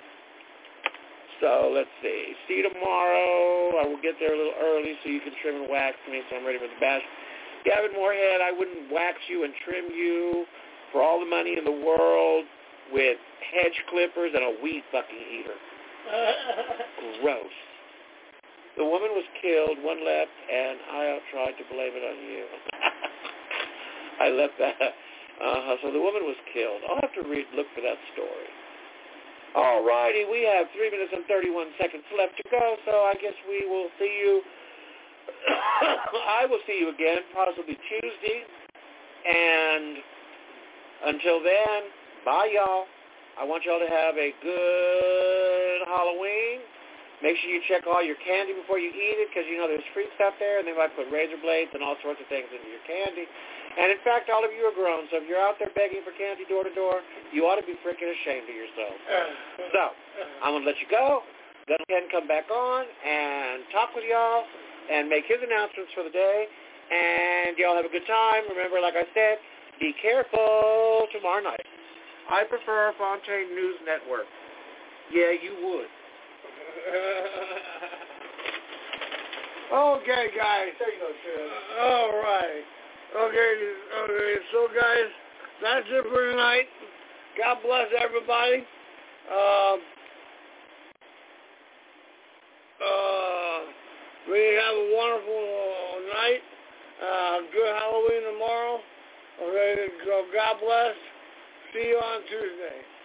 So let's see. See you tomorrow. I will get there a little early so you can trim and wax me so I'm ready for the bash. Gavin Moorhead, I wouldn't wax you and trim you for all the money in the world with hedge clippers and a weed fucking eater. Gross. The woman was killed, one left, and I tried to blame it on you. I left that. So the woman was killed. I'll have to look for that story. All righty, we have 3 minutes and 31 seconds left to go, so I guess we will see you. I will see you again, possibly Tuesday. And until then, bye, y'all. I want y'all to have a good Halloween. Make sure you check all your candy before you eat it because, there's freaks out there, and they might put razor blades and all sorts of things into your candy. And, in fact, all of you are grown, so if you're out there begging for candy door to door, you ought to be freaking ashamed of yourself. So, I'm going to let you go. Then Ken come back on and talk with y'all and make his announcements for the day. And y'all have a good time. Remember, like I said, be careful tomorrow night. I prefer Fontaine News Network. Yeah, you would. Okay, guys. There you go, Sid. All right. Okay. So, guys, that's it for tonight. God bless everybody. We have a wonderful night. Good Halloween tomorrow. Okay. God bless. See you on Tuesday.